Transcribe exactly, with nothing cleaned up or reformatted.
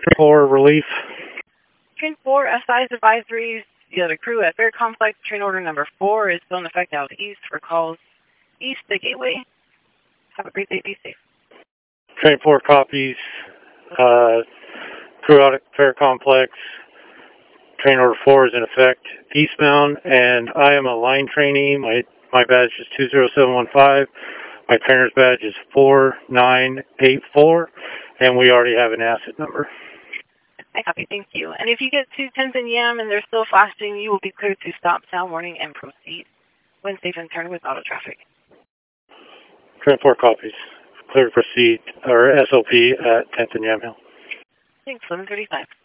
For relief. Train four, S I's advisories. The other crew at Fair Complex. Train order number four is still in effect out east for calls east the gateway. Have a great day. Be safe. Train four copies. Uh, crew out at Fair Complex. Train order four is in effect eastbound, and I am a line trainee. My my badge is two zero seven one five. My trainer's badge is four nine eight four, and we already have an asset number. I copy. Thank you. And if you get to tenth and Yam and they're still flashing, you will be cleared to stop, sound warning, and proceed. When safe and turn with auto traffic. Train four copies. Clear to proceed, or S O P at tenth and Yam Hill. Thanks. eleven thirty-five.